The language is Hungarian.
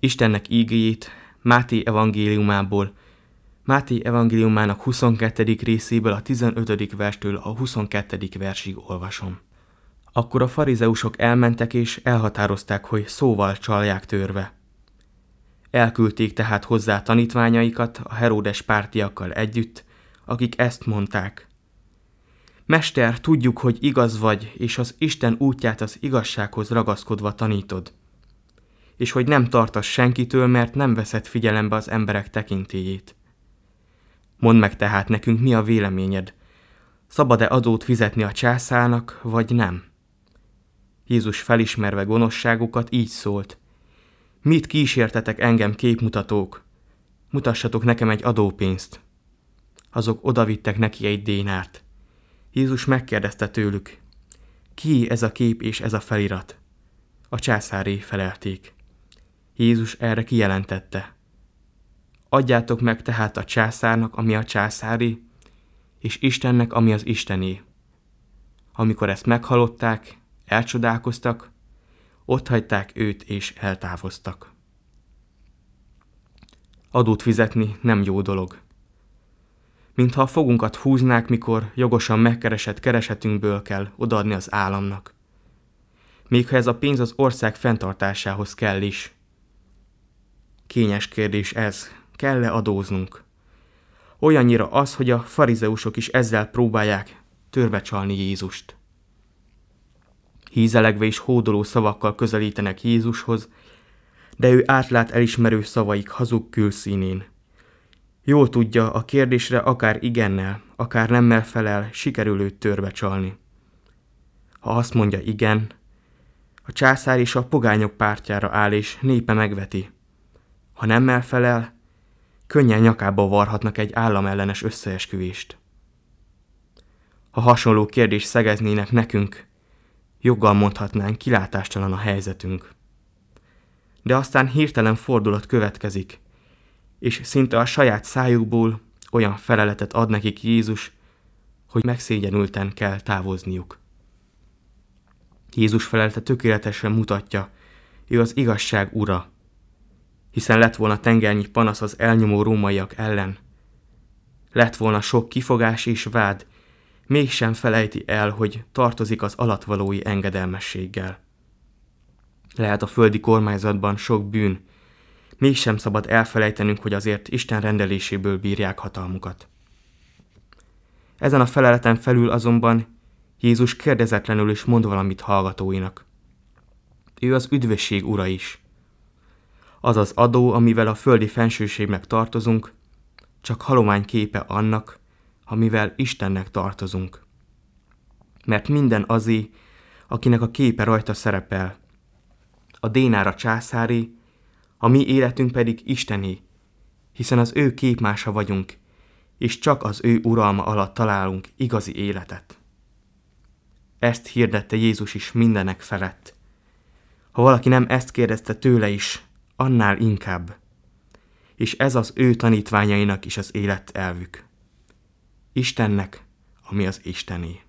Istennek ígéjét Máté evangéliumának 22. részéből a 15. verstől a 22. versig olvasom. Akkor a farizeusok elmentek és elhatározták, hogy szóval csalják törve. Elküldték tehát hozzá tanítványaikat a Heródes pártiakkal együtt, akik ezt mondták: Mester, tudjuk, hogy igaz vagy, és az Isten útját az igazsághoz ragaszkodva tanítod, és hogy nem tartasz senkitől, mert nem veszed figyelembe az emberek tekintélyét. Mondd meg tehát nekünk, mi a véleményed, szabad-e adót fizetni a császárnak, vagy nem? Jézus felismerve gonoszságukat így szólt: Mit kísértetek engem, képmutatók? Mutassatok nekem egy adópénzt. Azok odavittek neki egy dénárt. Jézus megkérdezte tőlük: Ki ez a kép és ez a felirat? A császáré, felelték. Jézus erre kijelentette: Adjátok meg tehát a császárnak, ami a császáré, és Istennek, ami az Istené. Amikor ezt meghallották, elcsodálkoztak, otthagyták őt és eltávoztak. Adót fizetni nem jó dolog. Mintha a fogunkat húznák, mikor jogosan megkeresett keresetünkből kell odaadni az államnak. Még ha ez a pénz az ország fenntartásához kell is. Kényes kérdés ez, kell-e adóznunk? Olyannyira az, hogy a farizeusok is ezzel próbálják törbecsalni Jézust. Hízelegve és hódoló szavakkal közelítenek Jézushoz, de ő átlát elismerő szavaik hazug külszínén. Jól tudja, a kérdésre akár igennel, akár nemmel felel, sikerül őt törbecsalni. Ha azt mondja igen, a császár és a pogányok pártjára áll és népe megveti. Ha nemmel felel, könnyen nyakába varhatnak egy államellenes összeesküvést. Ha hasonló kérdést szegeznének nekünk, joggal mondhatnánk, kilátástalan a helyzetünk. De aztán hirtelen fordulat következik, és szinte a saját szájukból olyan feleletet ad nekik Jézus, hogy megszégyenülten kell távozniuk. Jézus felelte tökéletesen mutatja, ő az igazság ura, hiszen lett volna tengernyi panasz az elnyomó rómaiak ellen. Lett volna sok kifogás és vád, mégsem felejti el, hogy tartozik az alattvalói engedelmességgel. Lehet a földi kormányzatban sok bűn, mégsem szabad elfelejtenünk, hogy azért Isten rendeléséből bírják hatalmukat. Ezen a feleleten felül azonban Jézus kérdezetlenül is mond valamit hallgatóinak. Ő az üdvösség ura is. Az az adó, amivel a földi fensőségnek tartozunk, csak halomány képe annak, amivel Istennek tartozunk. Mert minden azé, akinek a képe rajta szerepel. A dénár a császáré, a mi életünk pedig Istené, hiszen az ő képmása vagyunk, és csak az ő uralma alatt találunk igazi életet. Ezt hirdette Jézus is mindenek felett. Ha valaki nem ezt kérdezte tőle is, annál inkább. És ez az ő tanítványainak is az élet elvük. Istennek, ami az Istené.